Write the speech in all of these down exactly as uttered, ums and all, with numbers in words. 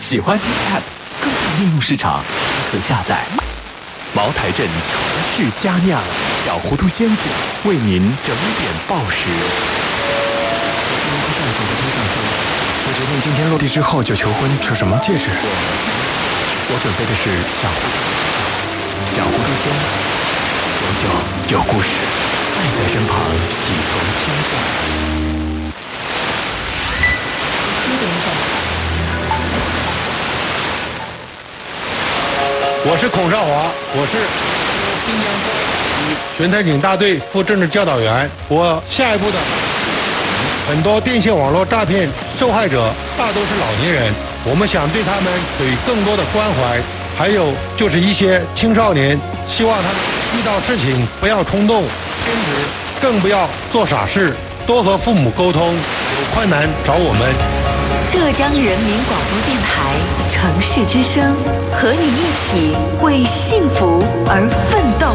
喜欢 App 各大应用市场可下载。茅台镇传世佳酿，小糊涂仙子为您整点报时。 天空上走在天上飞，我决定今天落地之后就求婚，求什么戒指？ 我准备的是小糊涂，小糊涂仙，久久有故事，爱在身旁，喜从天降。 我是孔少华，我是滨江玄台警大队副政治教导员。我下一步的很多电信网络诈骗受害者大都是老年人，我们想对他们给予更多的关怀。还有就是一些青少年，希望他们遇到事情不要冲动偏执，更不要做傻事，多和父母沟通，有困难找我们。 浙江人民广播电台城市之声，和你一起为幸福而奋斗。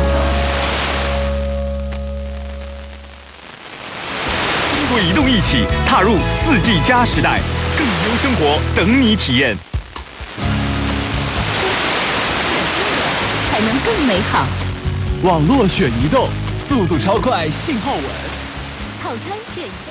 通过移动一起踏入四 G 加时代，更优生活等你体验。 才能更美好。 网络选移动，速度超快，信号稳。 套餐选移动。